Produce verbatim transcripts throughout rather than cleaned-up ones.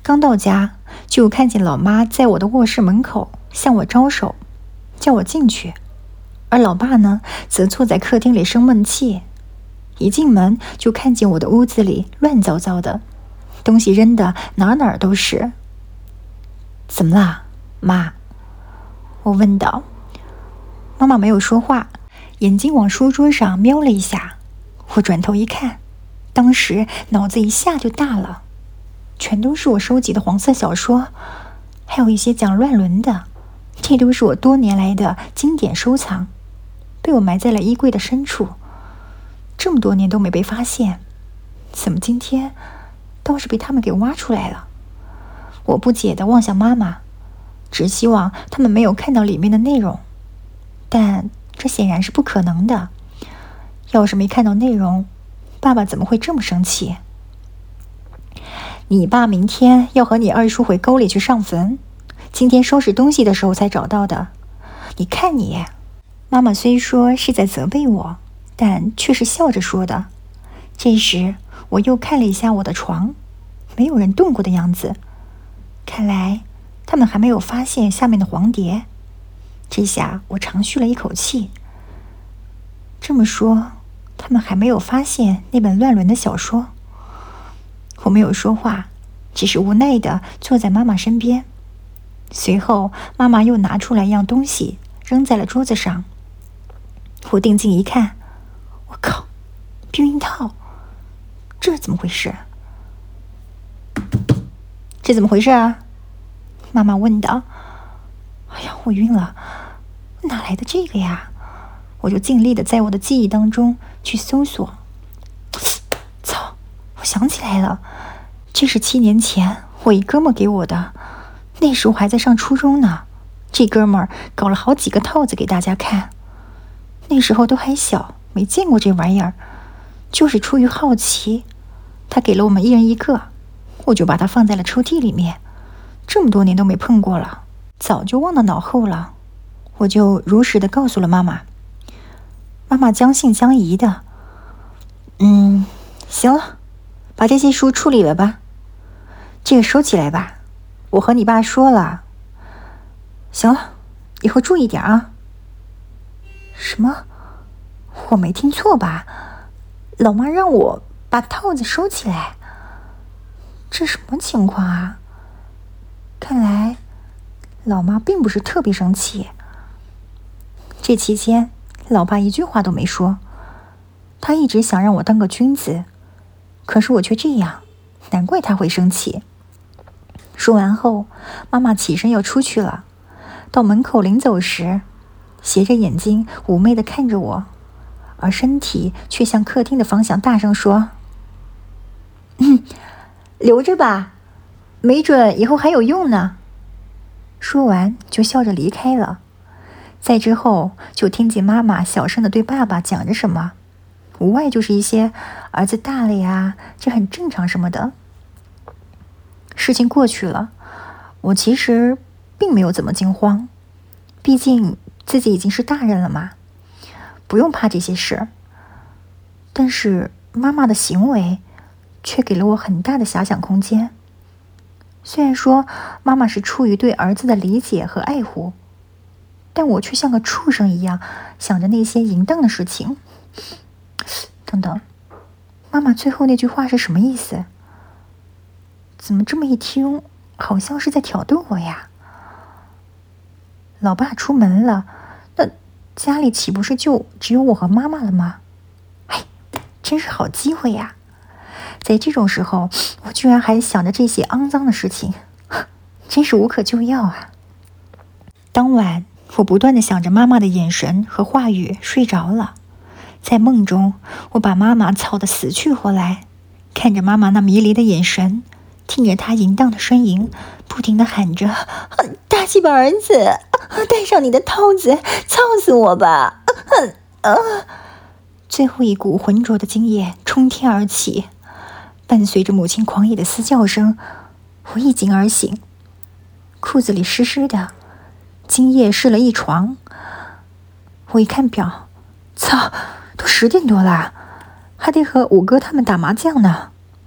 刚到家，就看见老妈在我的卧室门口向我招手，叫我进去，而老爸呢，则坐在客厅里生闷气。一进门就看见我的屋子里乱糟糟的，东西扔的哪哪都是。怎么啦，妈？我问道。妈妈没有说话，眼睛往书桌上瞄了一下。我转头一看，当时脑子一下就大了，全都是我收集的黄色小说，还有一些讲乱伦的，这都是我多年来的经典收藏，被我埋在了衣柜的深处，这么多年都没被发现，怎么今天倒是被他们给挖出来了？我不解地望向妈妈，只希望他们没有看到里面的内容，但这显然是不可能的。要是没看到内容，爸爸怎么会这么生气？你爸明天要和你二叔回沟里去上坟，今天收拾东西的时候才找到的。你看你，妈妈虽说是在责备我，但却是笑着说的。这时我又看了一下我的床，没有人动过的样子，看来他们还没有发现下面的黄碟。这下我长吁了一口气。这么说，他们还没有发现那本乱伦的小说。我没有说话，只是无奈地坐在妈妈身边。随后妈妈又拿出来一样东西扔在了桌子上。我定睛一看，我靠，避孕套，这怎么回事？这怎么回事啊？妈妈问道。哎呀，我晕了，哪来的这个呀？我就尽力的在我的记忆当中去搜索。操，我想起来了，这是七年前我一哥们给我的，那时候还在上初中呢。这哥们儿搞了好几个套子给大家看，那时候都还小，没见过这玩意儿，就是出于好奇，他给了我们一人一个，我就把它放在了抽屉里面，这么多年都没碰过了，早就忘到脑后了。我就如实的告诉了妈妈。妈妈将信将疑的，嗯，行了，把这些书处理了吧，这个收起来吧，我和你爸说了。行了，以后注意点啊。什么？我没听错吧？老妈让我把套子收起来，这什么情况啊？看来老妈并不是特别生气。这期间老爸一句话都没说，他一直想让我当个君子，可是我却这样，难怪他会生气。说完后，妈妈起身要出去了，到门口临走时，斜着眼睛妩媚地看着我，而身体却向客厅的方向大声说：“嗯，留着吧，没准以后还有用呢。”说完就笑着离开了。再之后就听见妈妈小声地对爸爸讲着什么，无外就是一些儿子大了呀，这很正常什么的。事情过去了，我其实并没有怎么惊慌，毕竟自己已经是大人了嘛，不用怕这些事。但是妈妈的行为却给了我很大的遐想空间。虽然说妈妈是出于对儿子的理解和爱护，但我却像个畜生一样想着那些淫荡的事情。等等，妈妈最后那句话是什么意思？怎么这么一听，好像是在挑逗我呀？老爸出门了，那家里岂不是就只有我和妈妈了吗？哎，真是好机会呀！在这种时候，我居然还想着这些肮脏的事情，真是无可救药啊！当晚我不断地想着妈妈的眼神和话语，睡着了。在梦中，我把妈妈操得死去活来，看着妈妈那迷离的眼神，听着她淫荡的呻吟，不停地喊着：“大鸡巴儿子，戴上你的套子，操死我吧！”啊！最后一股浑浊的精液冲天而起，伴随着母亲狂野的嘶叫声，我一惊而醒，裤子里湿湿的，精液湿了一床。我一看表，操，都十点多了，还得和五哥他们打麻将呢。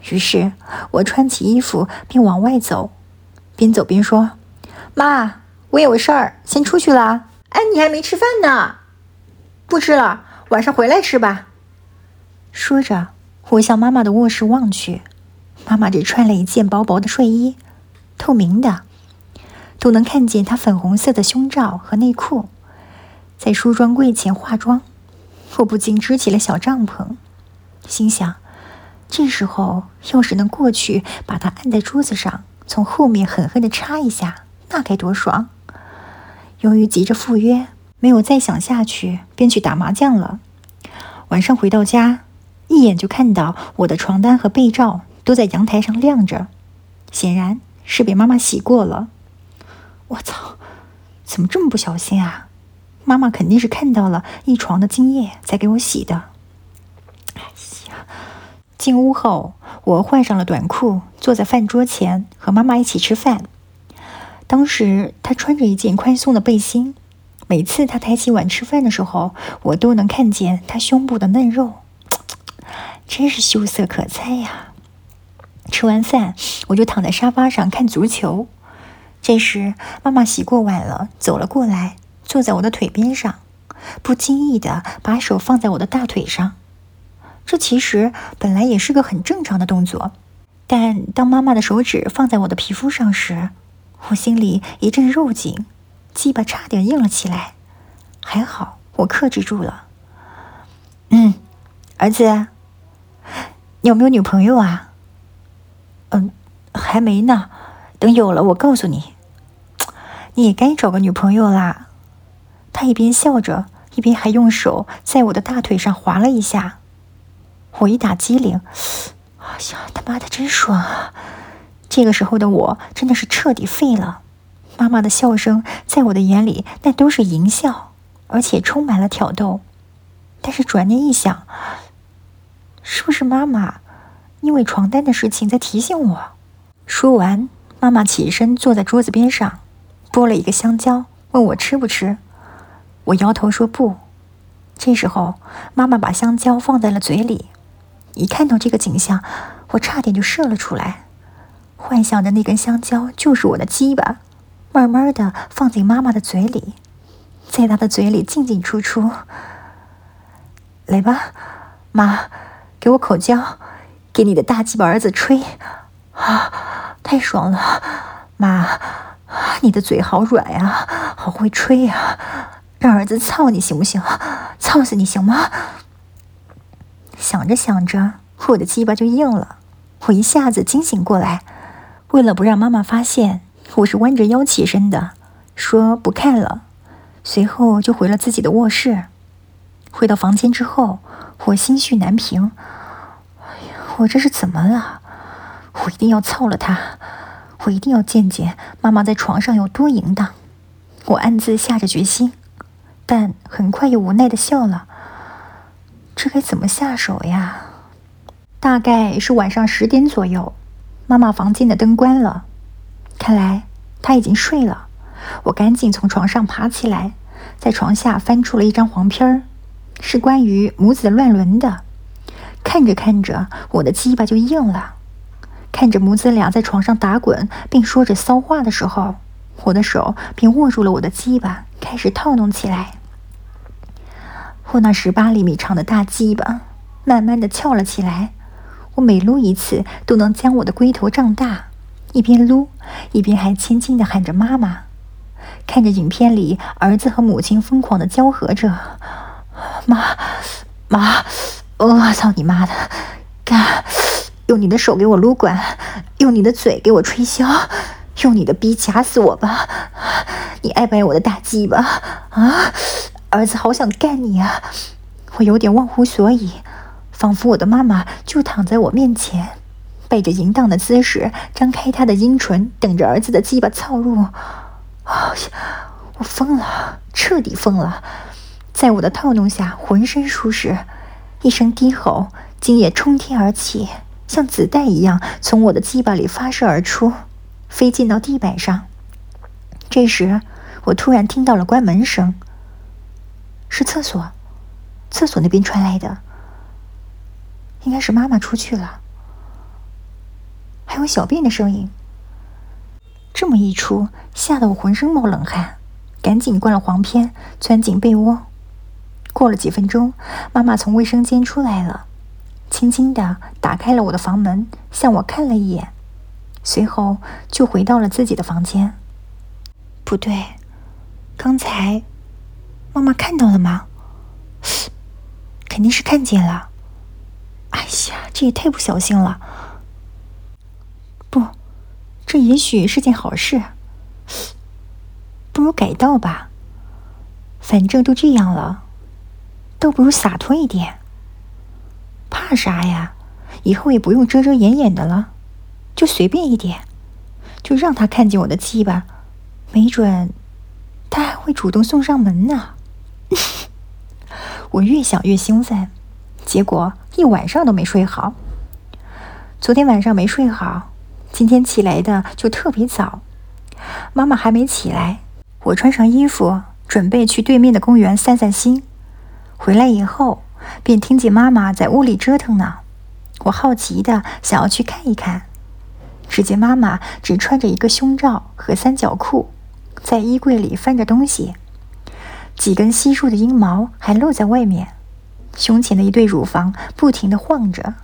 于是我穿起衣服便往外走，边走边说：“妈，我有事儿，先出去了。”“哎，你还没吃饭呢。”“不吃了，晚上回来吃吧。”说着，我向妈妈的卧室望去，妈妈只穿了一件薄薄的睡衣，透明的，都能看见她粉红色的胸罩和内裤，在梳妆柜前化妆。我不禁支起了小帐篷，心想，这时候要是能过去把她按在桌子上，从后面狠狠地插一下，那该多爽。由于急着赴约，没有再想下去，便去打麻将了。晚上回到家，一眼就看到我的床单和被罩都在阳台上晾着，显然是被妈妈洗过了。我操，怎么这么不小心啊？妈妈肯定是看到了一床的精液才给我洗的。哎呀！进屋后，我换上了短裤，坐在饭桌前和妈妈一起吃饭。当时她穿着一件宽松的背心，每次她抬起碗吃饭的时候，我都能看见她胸部的嫩肉，真是羞涩可猜呀。吃完饭，我就躺在沙发上看足球。这时，妈妈洗过碗了，走了过来，坐在我的腿边上，不经意地把手放在我的大腿上。这其实本来也是个很正常的动作，但当妈妈的手指放在我的皮肤上时，我心里一阵肉紧，鸡巴差点硬了起来。还好我克制住了。嗯，儿子，你有没有女朋友啊？嗯，还没呢，等有了我告诉你。你也该找个女朋友啦。他一边笑着，一边还用手在我的大腿上划了一下。我一打激灵，哎呀，他妈的真爽啊！这个时候的我真的是彻底废了。妈妈的笑声在我的眼里那都是淫笑，而且充满了挑逗。但是转念一想，是不是妈妈因为床单的事情在提醒我？说完，妈妈起身坐在桌子边上，剥了一个香蕉，问我吃不吃。我摇头说不。这时候，妈妈把香蕉放在了嘴里。一看到这个景象，我差点就射了出来。幻想着那根香蕉就是我的鸡巴，慢慢的放进妈妈的嘴里，在她的嘴里进进出出。来吧，妈，给我口交，给你的大鸡巴儿子吹。啊，太爽了，妈，你的嘴好软呀，好会吹呀，让儿子操你行不行？操死你行吗？想着想着，我的鸡巴就硬了，我一下子惊醒过来。为了不让妈妈发现，我是弯着腰起身的，说不看了，随后就回了自己的卧室。回到房间之后，我心绪难平。哎呀，我这是怎么了？我一定要操了他，我一定要见见妈妈在床上有多淫荡。我暗自下着决心，但很快又无奈地笑了。这该怎么下手呀？大概是晚上十点左右，妈妈房间的灯关了，看来她已经睡了。我赶紧从床上爬起来，在床下翻出了一张黄片儿，是关于母子乱伦的。看着看着，我的鸡巴就硬了。看着母子俩在床上打滚并说着骚话的时候，我的手便握住了我的鸡巴，开始套弄起来。我那十八厘米长的大鸡巴慢慢的翘了起来，我每撸一次都能将我的龟头胀大，一边撸一边还轻轻的喊着妈妈。看着影片里儿子和母亲疯狂的交合着，妈妈，我操你妈的，干！用你的手给我撸管，用你的嘴给我吹箫，用你的逼夹死我吧！你爱不爱我的大鸡巴啊？儿子好想干你啊！我有点忘乎所以，仿佛我的妈妈就躺在我面前，背着淫荡的姿势，张开她的阴唇，等着儿子的鸡巴操入。哦，我疯了，彻底疯了！在我的套弄下，浑身舒适，一声低吼，精液冲天而起，像子弹一样从我的鸡巴里发射而出，飞溅到地板上。这时，我突然听到了关门声。是厕所，厕所那边传来的，应该是妈妈出去了。 还有小便的声音。这么一出，吓得我浑身冒冷汗，赶紧关了黄片，钻进被窝。过了几分钟，妈妈从卫生间出来了，轻轻地打开了我的房门，向我看了一眼，随后就回到了自己的房间。不对，刚才妈妈看到了吗？肯定是看见了。哎呀，这也太不小心了。不，这也许是件好事。不如改道吧，反正都这样了，倒不如洒脱一点。怕啥呀？以后也不用遮遮掩掩的了，就随便一点，就让他看见我的鸡吧，没准他还会主动送上门呢。我越想越兴奋，结果一晚上都没睡好。昨天晚上没睡好，今天起来的就特别早。妈妈还没起来，我穿上衣服准备去对面的公园散散心。回来以后便听见妈妈在屋里折腾呢，我好奇的想要去看一看。只见妈妈只穿着一个胸罩和三角裤，在衣柜里翻着东西，几根稀疏的阴毛还露在外面，胸前的一对乳房不停地晃着。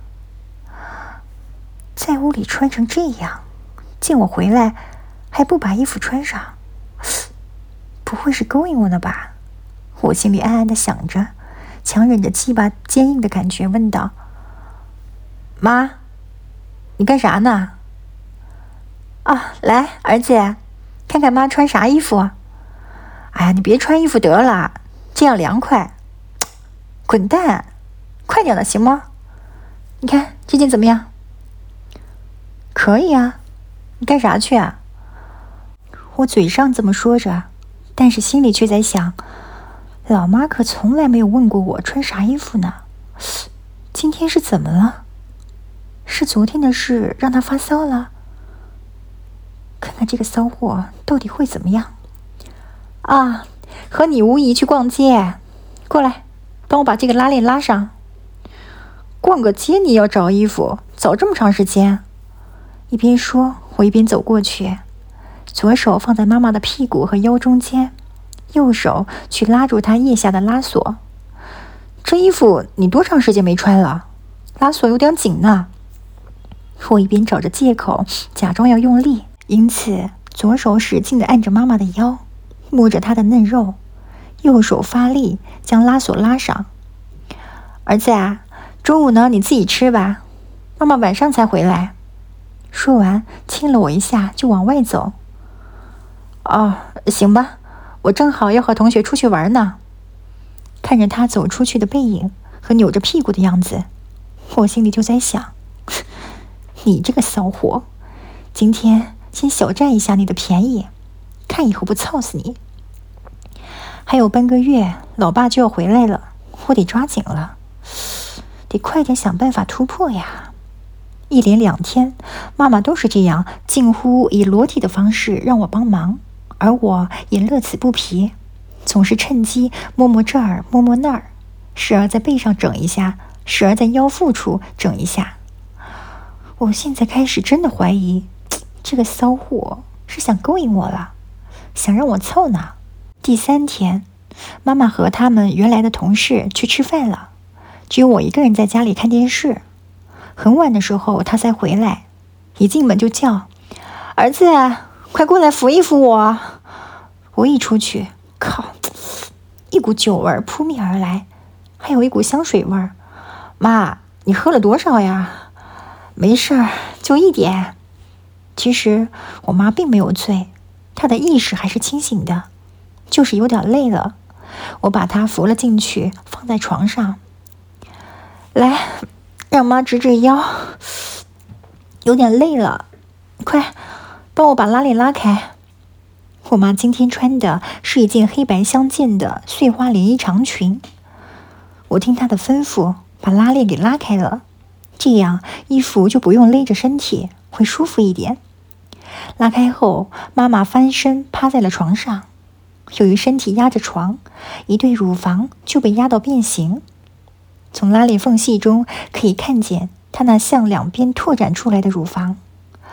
在屋里穿成这样，见我回来还不把衣服穿上，不会是勾引我呢吧？我心里暗暗地想着，强忍着鸡巴坚硬的感觉问道：妈，你干啥呢？啊，来，儿子，看看妈穿啥衣服。哎呀，你别穿衣服得了，这样凉快。滚蛋，快点的行吗？你看这件怎么样？可以啊，你干啥去啊？我嘴上这么说着，但是心里却在想，老妈可从来没有问过我穿啥衣服呢。今天是怎么了？是昨天的事让她发骚了？看看这个骚货到底会怎么样。啊，和你无疑去逛街，过来，帮我把这个拉链拉上。逛个街你要找衣服，找这么长时间？一边说，我一边走过去，左手放在妈妈的屁股和腰中间，右手去拉住她腋下的拉锁。这衣服你多长时间没穿了？拉锁有点紧呢。我一边找着借口，假装要用力，因此左手使劲地按着妈妈的腰，摸着她的嫩肉，右手发力将拉锁拉上。儿子啊，中午呢你自己吃吧，妈妈晚上才回来。说完亲了我一下就往外走。哦，行吧，我正好要和同学出去玩呢。看着他走出去的背影和扭着屁股的样子，我心里就在想，你这个骚货，今天先小占一下你的便宜，看以后不操死你。还有半个月老爸就要回来了，我得抓紧了，得快点想办法突破呀。一连两天，妈妈都是这样近乎以裸体的方式让我帮忙，而我也乐此不疲，总是趁机摸摸这儿摸摸那儿，时而在背上整一下，时而在腰腹处整一下。我现在开始真的怀疑，这个骚货是想勾引我了，想让我凑呢。第三天，妈妈和他们原来的同事去吃饭了，只有我一个人在家里看电视。很晚的时候他才回来，一进门就叫：儿子，快过来扶一扶我。我一出去，靠，一股酒味扑面而来，还有一股香水味儿。妈，你喝了多少呀？没事儿，就一点。其实我妈并没有醉，她的意识还是清醒的，就是有点累了。我把她扶了进去，放在床上。来，让妈直直腰，有点累了，快帮我把拉链拉开。我妈今天穿的是一件黑白相间的碎花连衣长裙，我听她的吩咐把拉链给拉开了，这样衣服就不用勒着身体，会舒服一点。拉开后，妈妈翻身趴在了床上，由于身体压着床，一对乳房就被压到变形。从拉链缝隙中可以看见她那向两边拓展出来的乳房，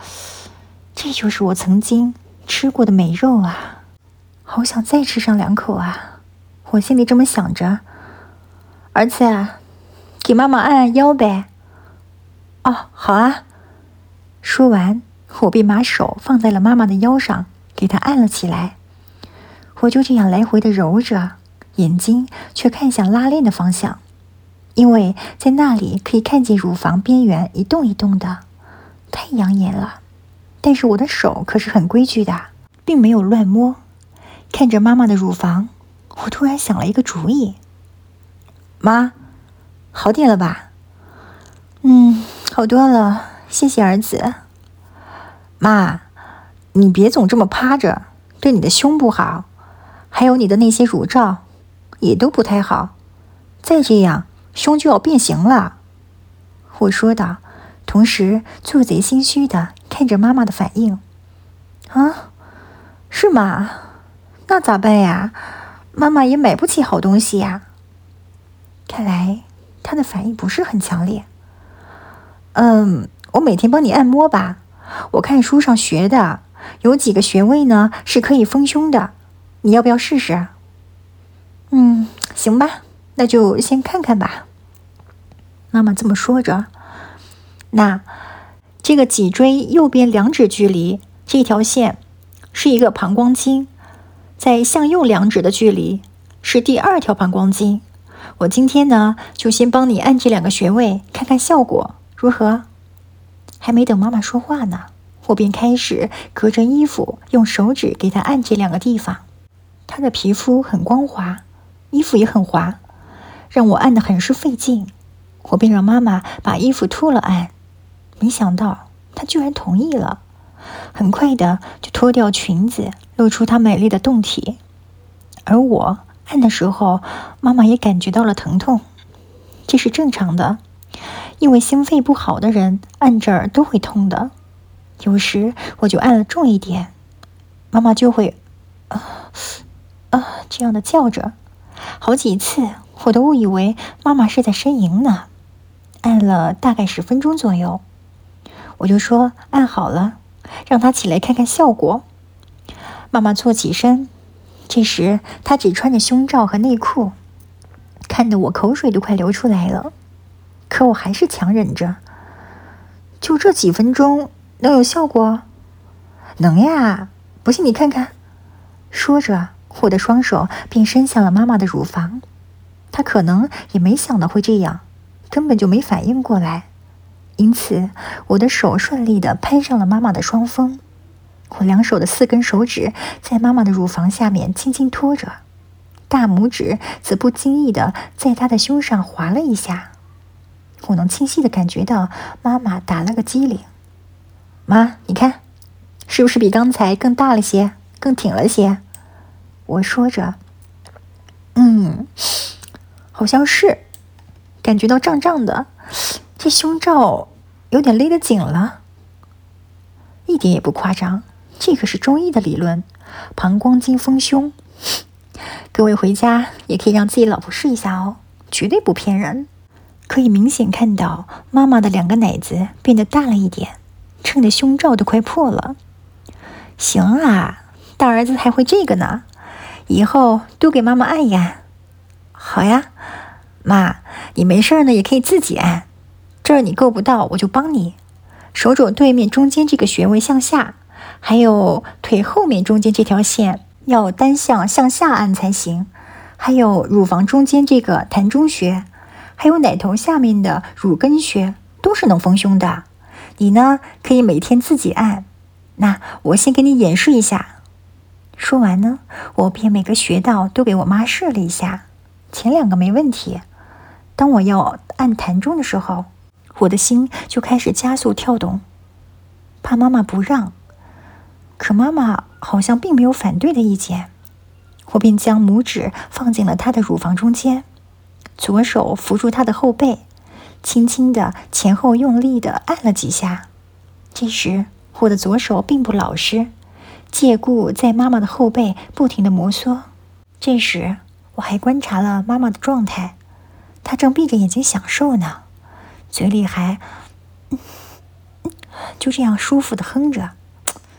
这就是我曾经吃过的美肉啊，好想再吃上两口啊！我心里这么想着。儿子啊，给妈妈按按腰呗。哦，好啊。说完，我便把手放在了妈妈的腰上，给她按了起来。我就这样来回的揉着，眼睛却看向拉链的方向，因为在那里可以看见乳房边缘一动一动的，太养眼了。但是我的手可是很规矩的，并没有乱摸。看着妈妈的乳房，我突然想了一个主意。妈，好点了吧？嗯，好多了，谢谢儿子。妈，你别总这么趴着，对你的胸不好，还有你的那些乳罩也都不太好，再这样胸就要变形了。我说道，同时做贼心虚的看着妈妈的反应。啊，是吗？那咋办呀？妈妈也买不起好东西呀。看来她的反应不是很强烈。嗯，我每天帮你按摩吧。我看书上学的，有几个穴位呢是可以丰胸的，你要不要试试？嗯，行吧，那就先看看吧。妈妈这么说着。那这个脊椎右边两指距离这条线是一个膀胱经，在向右两指的距离是第二条膀胱经。我今天呢就先帮你按这两个穴位，看看效果如何。还没等妈妈说话呢，我便开始隔着衣服用手指给她按这两个地方。她的皮肤很光滑，衣服也很滑，让我按得很是费劲。我便让妈妈把衣服脱了按，没想到她居然同意了，很快的就脱掉裙子，露出她美丽的胴体。而我按的时候，妈妈也感觉到了疼痛，这是正常的，因为心肺不好的人按这儿都会痛的。有时我就按了重一点，妈妈就会啊啊这样的叫着，好几次我都误以为妈妈是在呻吟呢。按了大概十分钟左右，我就说按好了，让她起来看看效果。妈妈坐起身，这时她只穿着胸罩和内裤，看得我口水都快流出来了。可我还是强忍着。就这几分钟能有效果？能呀，不信你看看。说着，我的双手便伸向了妈妈的乳房。她可能也没想到会这样，根本就没反应过来。因此，我的手顺利地攀上了妈妈的双峰。我两手的四根手指在妈妈的乳房下面轻轻托着，大拇指则不经意地在她的胸上划了一下。我能清晰地感觉到妈妈打了个激灵。妈，你看，是不是比刚才更大了些，更挺了些？我说着。嗯，好像是，感觉到胀胀的，这胸罩有点勒得紧了。一点也不夸张，这可是中医的理论，膀胱经丰胸。各位回家也可以让自己老婆试一下哦，绝对不骗人。可以明显看到妈妈的两个奶子变得大了一点，衬得胸罩都快破了。行啊，大儿子还会这个呢，以后多给妈妈按一按。好呀，妈，你没事呢也可以自己按，这儿你够不到我就帮你。手肘对面中间这个穴位向下，还有腿后面中间这条线要单向向下按才行，还有乳房中间这个膻中穴，还有奶头下面的乳根穴，都是能丰胸的。你呢，可以每天自己按。那我先给你演示一下。说完呢，我便每个穴道都给我妈试了一下。前两个没问题，当我要按膻中的时候，我的心就开始加速跳动，怕妈妈不让。可妈妈好像并没有反对的意见，我便将拇指放进了她的乳房中间，左手扶住她的后背，轻轻地前后用力地按了几下。这时我的左手并不老实，借故在妈妈的后背不停地摩挲。这时我还观察了妈妈的状态，她正闭着眼睛享受呢，嘴里还、嗯嗯、就这样舒服地哼着。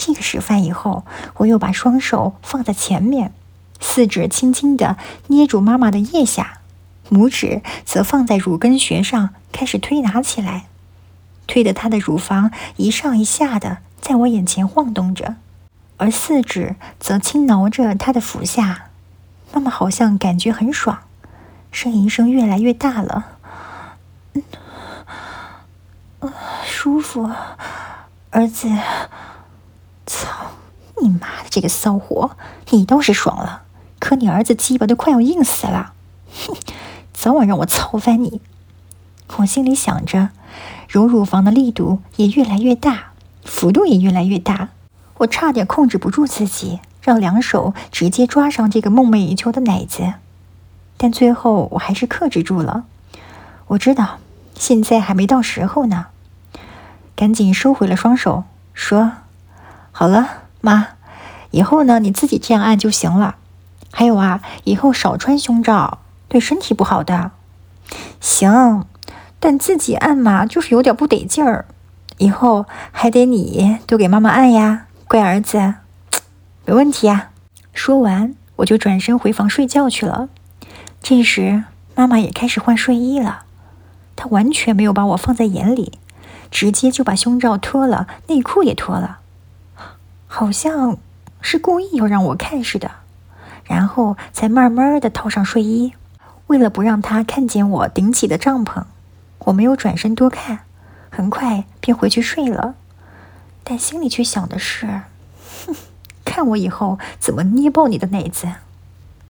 这个示范以后，我又把双手放在前面，四指轻轻地捏住妈妈的腋下，拇指则放在乳根穴上，开始推拿起来，推得她的乳房一上一下的在我眼前晃动着，而四指则轻挠着她的腹下。妈妈好像感觉很爽，呻吟声越来越大了。嗯，呃、舒服，儿子。操你妈的这个骚货，你倒是爽了，可你儿子鸡巴都快要硬死了，哼，早晚让我操翻你。我心里想着，揉乳房的力度也越来越大，幅度也越来越大，我差点控制不住自己，让两手直接抓上这个梦寐以求的奶子，但最后我还是克制住了。我知道现在还没到时候呢，赶紧收回了双手，说：好了，妈，以后呢你自己这样按就行了。还有啊，以后少穿胸罩，对身体不好的。行，但自己按嘛，就是有点不得劲儿。以后还得你多给妈妈按呀，乖儿子。没问题啊。说完，我就转身回房睡觉去了。这时，妈妈也开始换睡衣了。她完全没有把我放在眼里，直接就把胸罩脱了，内裤也脱了。好像是故意要让我看似的，然后才慢慢的套上睡衣。为了不让他看见我顶起的帐篷，我没有转身多看，很快便回去睡了。但心里却想的是，哼，看我以后怎么捏爆你的奶子。